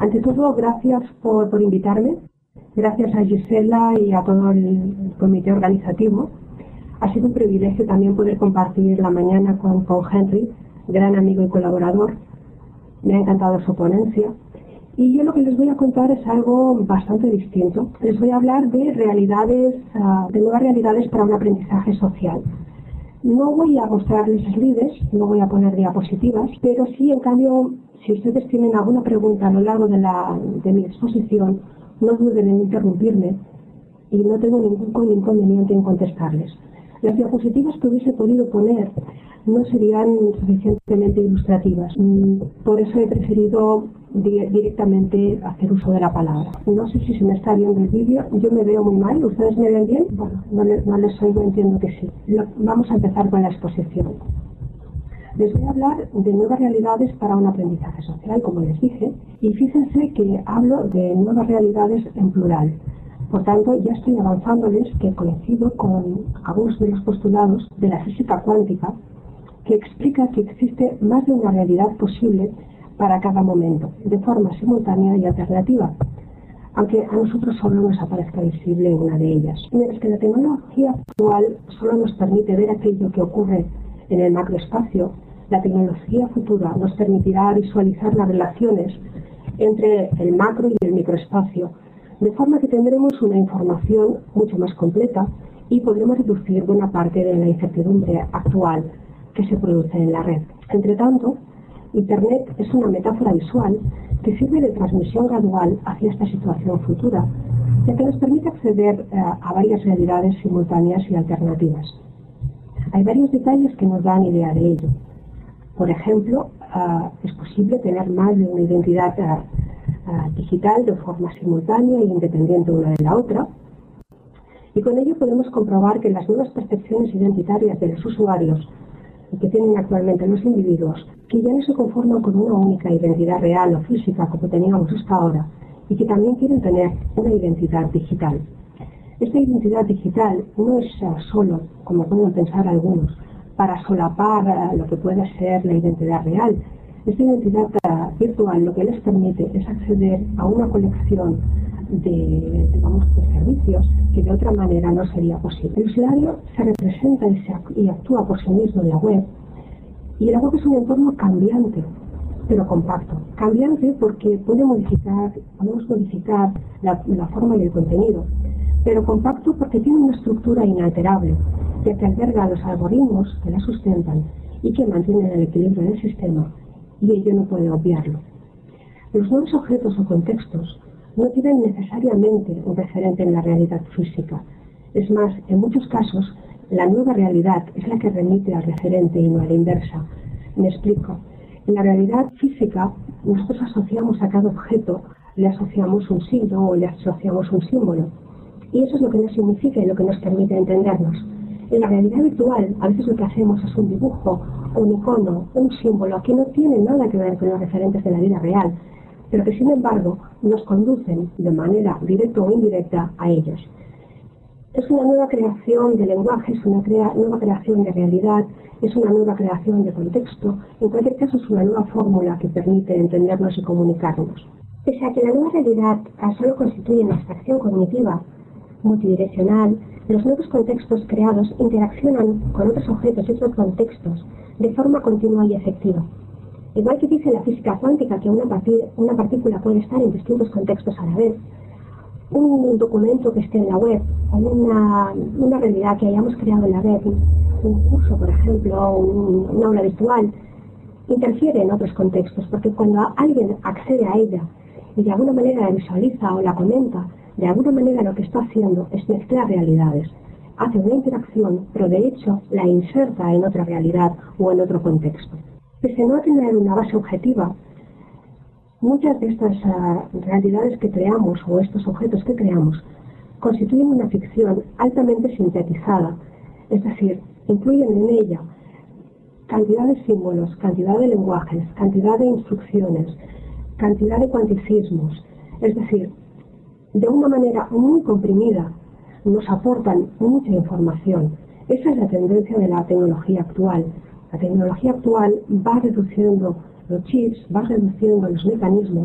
Ante todo, gracias por invitarme. Gracias a Gisela y a todo el comité organizativo. Ha sido un privilegio también poder compartir la mañana con Henry, gran amigo y colaborador. Me ha encantado su ponencia. Y yo lo que les voy a contar es algo bastante distinto. Les voy a hablar de nuevas realidades para un aprendizaje social. No voy a mostrarles slides, no voy a poner diapositivas, pero sí, en cambio, si ustedes tienen alguna pregunta a lo largo de mi exposición, no duden en interrumpirme y no tengo ningún inconveniente en contestarles. Las diapositivas que hubiese podido poner no serían suficientemente ilustrativas. Por eso he preferido directamente hacer uso de la palabra. No sé si se me está viendo el vídeo. Yo me veo muy mal. ¿Ustedes me ven bien? Bueno, no les oigo, entiendo que sí. Vamos a empezar con la exposición. Les voy a hablar de nuevas realidades para un aprendizaje social, como les dije, y fíjense que hablo de nuevas realidades en plural. Por tanto, ya estoy avanzándoles que coincido con algunos de los postulados de la física cuántica, que explica que existe más de una realidad posible para cada momento, de forma simultánea y alternativa, aunque a nosotros solo nos aparezca visible una de ellas. Mientras que la tecnología actual solo nos permite ver aquello que ocurre en el macroespacio, la tecnología futura nos permitirá visualizar las relaciones entre el macro y el microespacio, de forma que tendremos una información mucho más completa y podremos reducir buena parte de la incertidumbre actual que se produce en la red. Entre tanto, Internet es una metáfora visual que sirve de transmisión gradual hacia esta situación futura, ya que nos permite acceder a varias realidades simultáneas y alternativas. Hay varios detalles que nos dan idea de ello. Por ejemplo, es posible tener más de una identidad digital de forma simultánea e independiente una de la otra, y con ello podemos comprobar que las nuevas percepciones identitarias de los usuarios que tienen actualmente los individuos, que ya no se conforman con una única identidad real o física como teníamos hasta ahora, y que también quieren tener una identidad digital. Esta identidad digital no es solo, como pueden pensar algunos, para solapar lo que puede ser la identidad real. Esta identidad virtual lo que les permite es acceder a una colección de servicios que de otra manera no sería posible. El usuario se representa y actúa por sí mismo en la web, y la web es un entorno cambiante, pero compacto. Cambiante porque podemos modificar la forma y el contenido, pero compacto porque tiene una estructura inalterable, ya que alberga los algoritmos que la sustentan y que mantienen el equilibrio del sistema, y ello no puede obviarlo. Los nuevos objetos o contextos no tienen necesariamente un referente en la realidad física. Es más, en muchos casos, la nueva realidad es la que remite al referente y no a la inversa. Me explico. En la realidad física, nosotros asociamos a cada objeto, le asociamos un signo o le asociamos un símbolo. Y eso es lo que nos significa y lo que nos permite entendernos. En la realidad virtual, a veces lo que hacemos es un dibujo, un icono, un símbolo que no tiene nada que ver con los referentes de la vida real, pero que sin embargo nos conducen de manera directa o indirecta a ellos. Es una nueva creación de lenguaje, es una nueva creación de realidad, es una nueva creación de contexto, en cualquier caso es una nueva fórmula que permite entendernos y comunicarnos. Pese a que la nueva realidad solo constituye una abstracción cognitiva multidireccional, los nuevos contextos creados interaccionan con otros objetos y otros contextos de forma continua y efectiva. Igual que dice la física cuántica que una partícula puede estar en distintos contextos a la vez, un documento que esté en la web o una realidad que hayamos creado en la web, un curso, por ejemplo, un aula virtual, interfiere en otros contextos, porque cuando alguien accede a ella y de alguna manera la visualiza o la comenta, de alguna manera lo que está haciendo es mezclar realidades. Hace una interacción, pero de hecho la inserta en otra realidad o en otro contexto. Pese a no tener una base objetiva, muchas de estas realidades que creamos o estos objetos que creamos constituyen una ficción altamente sintetizada, es decir, incluyen en ella cantidad de símbolos, cantidad de lenguajes, cantidad de instrucciones, cantidad de cuanticismos, es decir, de una manera muy comprimida nos aportan mucha información. Esa es la tendencia de la tecnología actual. La tecnología actual va reduciendo los chips, va reduciendo los mecanismos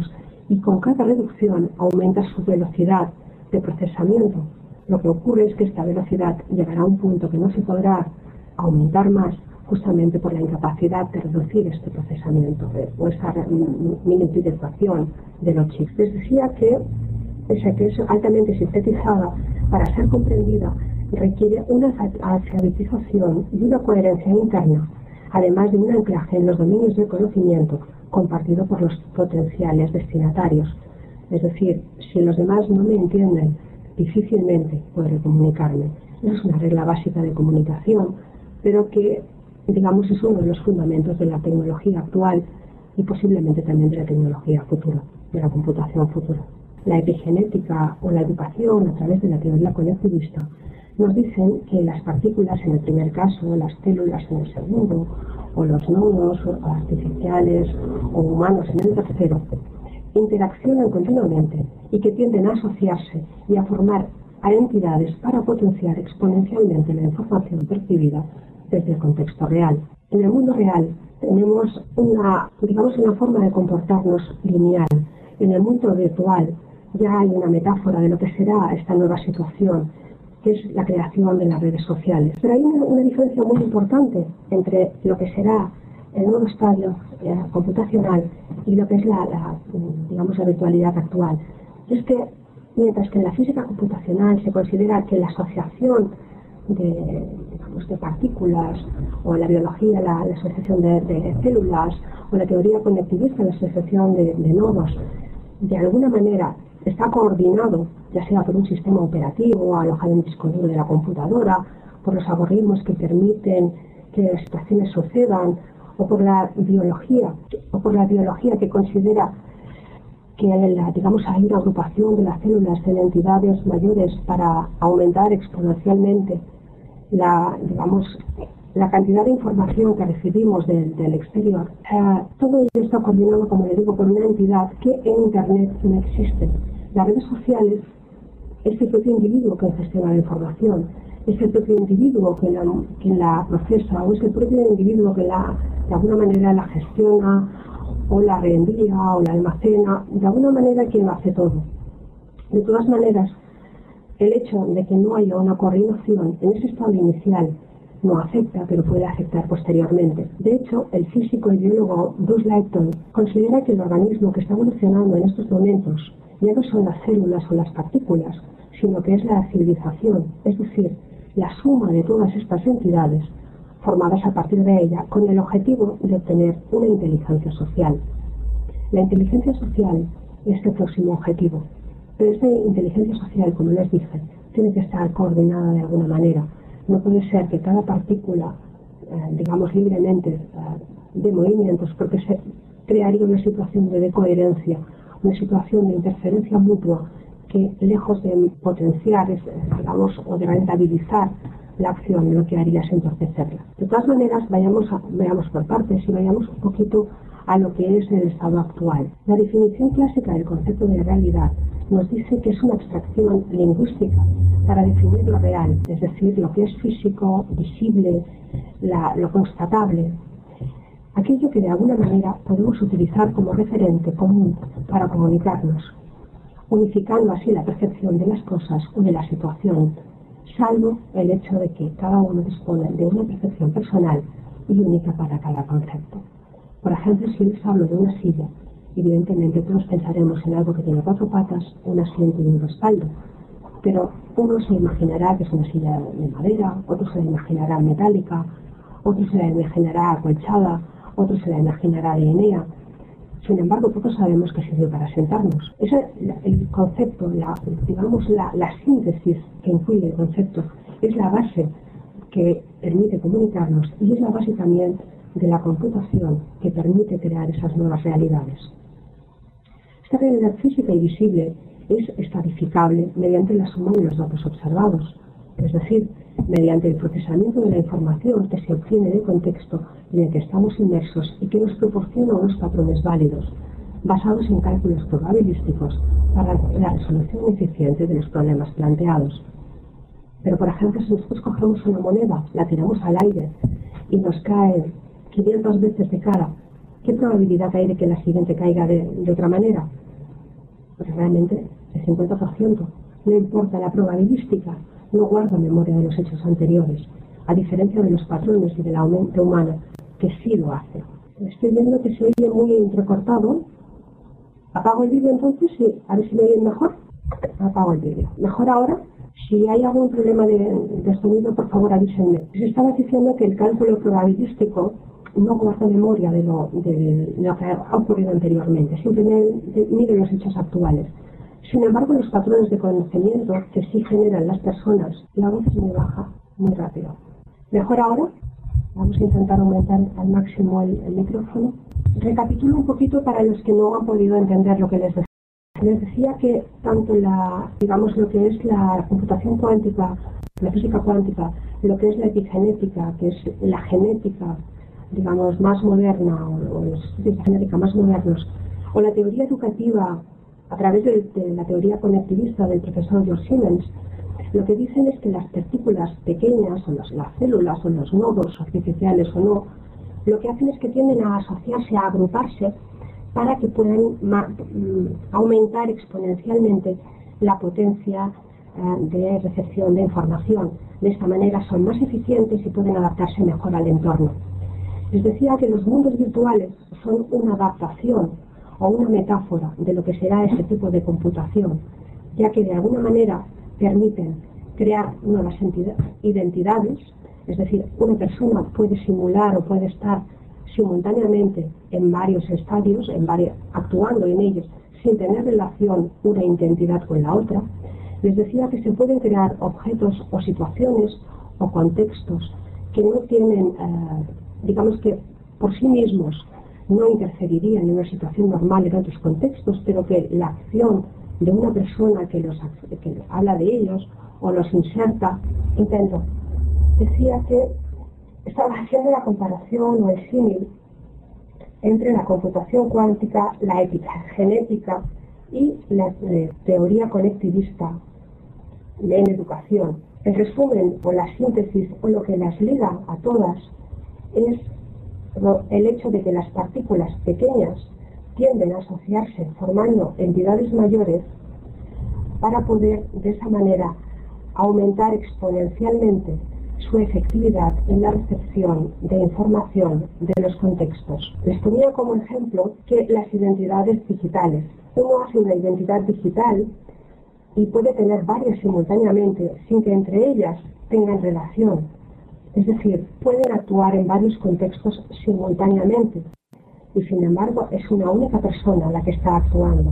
y con cada reducción aumenta su velocidad de procesamiento. Lo que ocurre es que esta velocidad llegará a un punto que no se podrá aumentar más, justamente por la incapacidad de reducir este procesamiento o esa miniaturización de los chips. Les decía que, pese a que es altamente sintetizada, para ser comprendida requiere una alfabetización y una coherencia interna, además de un anclaje en los dominios del conocimiento compartido por los potenciales destinatarios. Es decir, si los demás no me entienden, difícilmente podré comunicarme. Esa es una regla básica de comunicación, pero que, digamos, es uno de los fundamentos de la tecnología actual y posiblemente también de la tecnología futura, de la computación futura. La epigenética o la educación a través de la teoría conectivista nos dicen que las partículas en el primer caso, las células en el segundo, o los nodos artificiales o humanos en el tercero, interaccionan continuamente y que tienden a asociarse y a formar a entidades para potenciar exponencialmente la información percibida desde el contexto real. En el mundo real tenemos una forma de comportarnos lineal. En el mundo virtual ya hay una metáfora de lo que será esta nueva situación, que es la creación de las redes sociales. Pero hay una diferencia muy importante entre lo que será el nuevo estadio computacional y lo que es la virtualidad actual. Es que mientras que en la física computacional se considera que la asociación de partículas, o en la biología la asociación de células, o la teoría conectivista la asociación de nodos, de alguna manera está coordinado, ya sea por un sistema operativo alojado en el disco duro de la computadora, por los algoritmos que permiten que las situaciones sucedan, o por la biología que considera que hay una agrupación de las células en entidades mayores para aumentar exponencialmente la cantidad de información que recibimos del exterior. Todo ello está coordinado, como le digo, por una entidad que en Internet no existe. Las redes sociales es el propio individuo que gestiona la información, es el propio individuo que la procesa, o es el propio individuo que de alguna manera la gestiona, o la reenvía, o la almacena, de alguna manera quien lo hace todo. De todas maneras, el hecho de que no haya una coordinación en ese estado inicial no afecta, pero puede afectar posteriormente. De hecho, el físico y biólogo Bruce Lipton considera que el organismo que está evolucionando en estos momentos ya no son las células o las partículas, sino que es la civilización, es decir, la suma de todas estas entidades formadas a partir de ella con el objetivo de obtener una inteligencia social. La inteligencia social es el próximo objetivo, pero esta inteligencia social, como les dije, tiene que estar coordinada de alguna manera. No puede ser que cada partícula, libremente, de movimientos, porque se crearía una situación de coherencia, una situación de interferencia mutua que, lejos de potenciar, o de rentabilizar la acción, lo que haría es entorpecerla. De todas maneras, veamos por partes y vayamos un poquito a lo que es el estado actual. La definición clásica del concepto de realidad nos dice que es una abstracción lingüística para definir lo real, es decir, lo que es físico, visible, lo constatable, aquello que de alguna manera podemos utilizar como referente común para comunicarnos, unificando así la percepción de las cosas o de la situación, salvo el hecho de que cada uno dispone de una percepción personal y única para cada concepto. Por ejemplo, si les hablo de una silla, evidentemente todos pensaremos en algo que tiene 4 patas, un asiento y un respaldo, pero uno se imaginará que es una silla de madera, otro se la imaginará metálica, otro se la imaginará acolchada, otro se la imaginará de Enea. Sin embargo, todos sabemos que sirve para sentarnos. El concepto, la síntesis que incluye el concepto, es la base que permite comunicarnos y es la base también de la computación que permite crear esas nuevas realidades. Esta realidad física y visible es estadificable mediante la suma de los datos observados, es decir, mediante el procesamiento de la información que se obtiene del contexto en el que estamos inmersos y que nos proporciona unos patrones válidos, basados en cálculos probabilísticos para la resolución eficiente de los problemas planteados. Pero, por ejemplo, si nosotros cogemos una moneda, la tiramos al aire y nos cae 500 veces de cara, ¿qué probabilidad hay de que la siguiente caiga de otra manera? Porque realmente el 50%, no importa la probabilística, no guarda memoria de los hechos anteriores, a diferencia de los patrones y de la mente humana, que sí lo hace. Estoy viendo que se oye muy entrecortado. Apago el vídeo entonces y a ver si me oyen mejor. Apago el vídeo. ¿Mejor ahora? Si hay algún problema de sonido, por favor avísenme. Les estaba diciendo que el cálculo probabilístico no guarda memoria de lo que ha ocurrido anteriormente, simplemente mide los hechos actuales. Sin embargo, los patrones de conocimiento que sí generan las personas, la voz es muy baja, muy rápido. ¿Mejor ahora? Vamos a intentar aumentar al máximo el micrófono. Recapitulo un poquito para los que no han podido entender lo que les decía. Les decía que tanto lo que es la computación cuántica, la física cuántica, lo que es la epigenética, que es la genética, digamos, más moderna, o los estudios de genética más modernos, o la teoría educativa a través de la teoría conectivista del profesor George Siemens, lo que dicen es que las partículas pequeñas, o las células, o los nodos artificiales o no, lo que hacen es que tienden a asociarse, a agruparse, para que puedan aumentar exponencialmente la potencia de recepción de información. De esta manera son más eficientes y pueden adaptarse mejor al entorno. Les decía que los mundos virtuales son una adaptación o una metáfora de lo que será ese tipo de computación, ya que de alguna manera permiten crear nuevas identidades, es decir, una persona puede simular o puede estar simultáneamente en varios estadios, actuando en ellos, sin tener relación una identidad con la otra. Les decía que se pueden crear objetos o situaciones o contextos que no tienen, digamos que por sí mismos no interferirían en una situación normal en otros contextos, pero que la acción de una persona que habla de ellos o los inserta. Decía que estaba haciendo la comparación o el símil entre la computación cuántica, la epigenética y la teoría conectivista en educación. El resumen o la síntesis o lo que las liga a todas es el hecho de que las partículas pequeñas tienden a asociarse formando entidades mayores para poder de esa manera aumentar exponencialmente su efectividad en la recepción de información de los contextos. Les ponía como ejemplo que las identidades digitales. Uno hace una identidad digital y puede tener varias simultáneamente sin que entre ellas tengan relación. Es decir, pueden actuar en varios contextos simultáneamente y sin embargo es una única persona la que está actuando.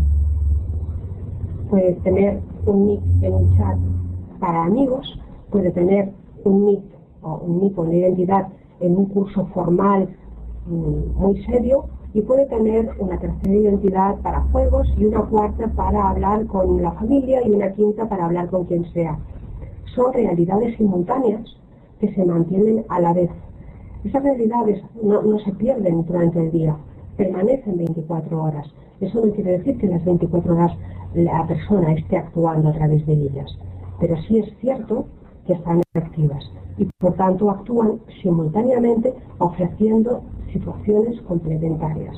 Puede tener un nick en un chat para amigos, puede tener un nick o una identidad en un curso formal muy serio y puede tener una tercera identidad para juegos y una cuarta para hablar con la familia y una quinta para hablar con quien sea. Son realidades simultáneas que se mantienen a la vez. Esas realidades no se pierden durante el día, permanecen 24 horas. Eso no quiere decir que las 24 horas la persona esté actuando a través de ellas, pero sí es cierto que están activas y por tanto actúan simultáneamente ofreciendo situaciones complementarias.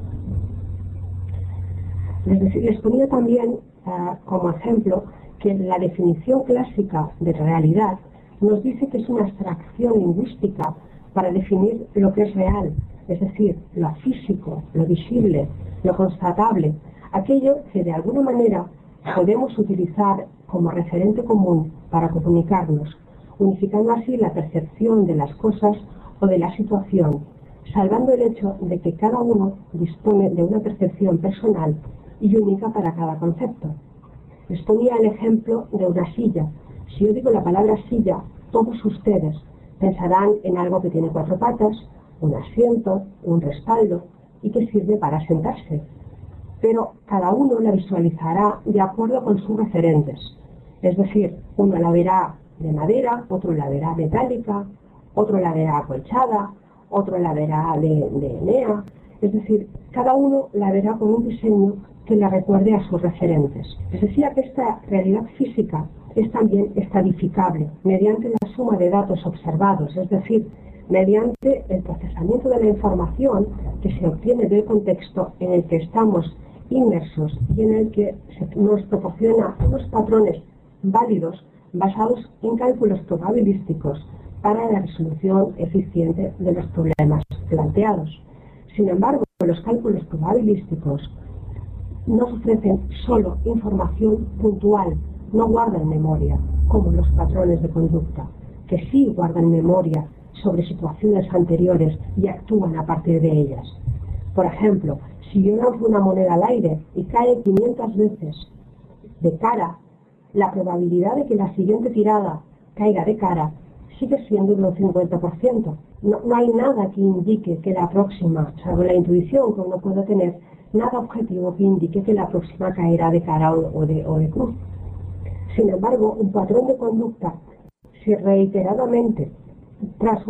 Les ponía también como ejemplo que la definición clásica de realidad nos dice que es una abstracción lingüística para definir lo que es real, es decir, lo físico, lo visible, lo constatable, aquello que de alguna manera podemos utilizar como referente común para comunicarnos, unificando así la percepción de las cosas o de la situación, salvando el hecho de que cada uno dispone de una percepción personal y única para cada concepto. Les ponía el ejemplo de una silla. Si yo digo la palabra silla, todos ustedes pensarán en algo que tiene 4 patas, un asiento, un respaldo y que sirve para sentarse. Pero cada uno la visualizará de acuerdo con sus referentes. Es decir, uno la verá de madera, otro la verá metálica, otro la verá acolchada, otro la verá de enea. Es decir, cada uno la verá con un diseño que le recuerde a sus referentes. Les decía que esta realidad física es también estadificable mediante la suma de datos observados, es decir, mediante el procesamiento de la información que se obtiene del contexto en el que estamos inmersos y en el que nos proporciona unos patrones válidos basados en cálculos probabilísticos para la resolución eficiente de los problemas planteados. Sin embargo, los cálculos probabilísticos nos ofrecen solo información puntual, no guardan memoria, como los patrones de conducta, que sí guardan memoria sobre situaciones anteriores y actúan a partir de ellas. Por ejemplo, si yo lanzo una moneda al aire y cae 500 veces de cara, la probabilidad de que la siguiente tirada caiga de cara sigue siendo de un 50%. No hay nada que indique que la próxima, salvo la intuición que uno puede tener, nada objetivo que indique que la próxima caerá de cara o de cruz. Sin embargo, un patrón de conducta, si reiteradamente tras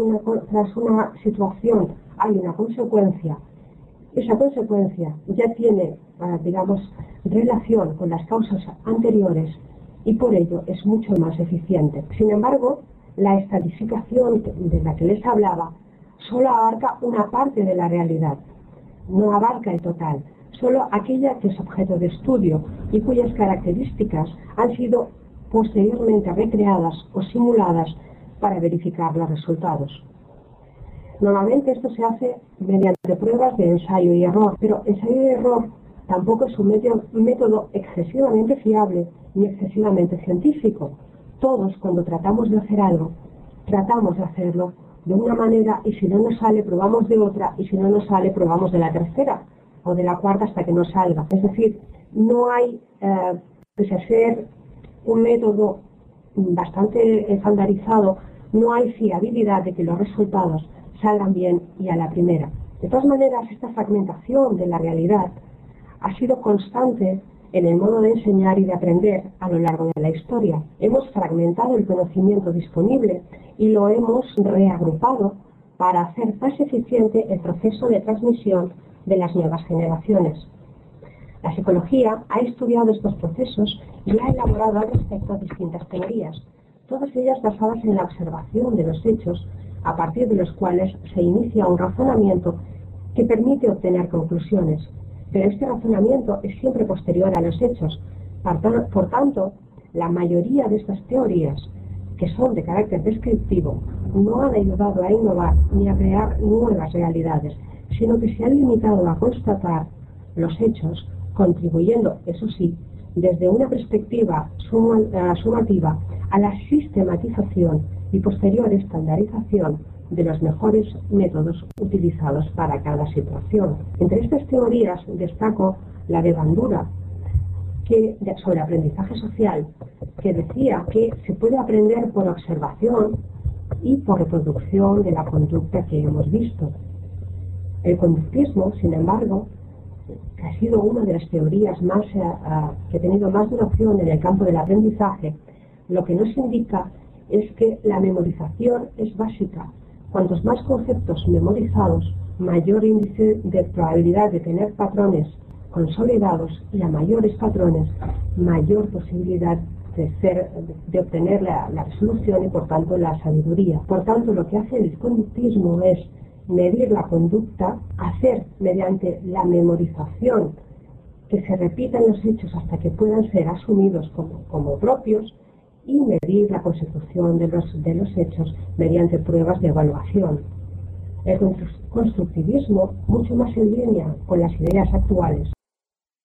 una situación hay una consecuencia, esa consecuencia ya tiene, digamos, relación con las causas anteriores y por ello es mucho más eficiente. Sin embargo, la estadificación de la que les hablaba solo abarca una parte de la realidad, no abarca el total, solo aquella que es objeto de estudio y cuyas características han sido posteriormente recreadas o simuladas para verificar los resultados. Normalmente esto se hace mediante pruebas de ensayo y error, pero ensayo y error tampoco es un método excesivamente fiable ni excesivamente científico. Todos, cuando tratamos de hacer algo, tratamos de hacerlo de una manera y si no nos sale, probamos de otra y si no nos sale, probamos de la tercera o de la cuarta hasta que nos salga. Es decir, no hay, pese a ser un método bastante estandarizado, no hay fiabilidad de que los resultados salgan bien y a la primera. De todas maneras, esta fragmentación de la realidad ha sido constante en el modo de enseñar y de aprender a lo largo de la historia. Hemos fragmentado el conocimiento disponible y lo hemos reagrupado para hacer más eficiente el proceso de transmisión de las nuevas generaciones. La psicología ha estudiado estos procesos y ha elaborado al respecto distintas teorías, todas ellas basadas en la observación de los hechos, a partir de los cuales se inicia un razonamiento que permite obtener conclusiones. Pero este razonamiento es siempre posterior a los hechos. Por tanto, la mayoría de estas teorías, que son de carácter descriptivo, no han ayudado a innovar ni a crear nuevas realidades, sino que se han limitado a constatar los hechos, contribuyendo, eso sí, desde una perspectiva sumativa a la sistematización y posterior estandarización de los mejores métodos utilizados para cada situación. Entre estas teorías destaco la de Bandura, sobre aprendizaje social, que decía que se puede aprender por observación y por reproducción de la conducta que hemos visto. El conductismo, sin embargo, ha sido una de las teorías más que ha tenido más duración en el campo del aprendizaje. Lo que nos indica es que la memorización es básica. Cuantos más conceptos memorizados, mayor índice de probabilidad de tener patrones consolidados y a mayores patrones, mayor posibilidad de obtener la resolución y por tanto la sabiduría. Por tanto, lo que hace el conductismo es medir la conducta, hacer mediante la memorización que se repitan los hechos hasta que puedan ser asumidos como propios y medir la consecución de los hechos mediante pruebas de evaluación. El constructivismo, mucho más en línea con las ideas actuales,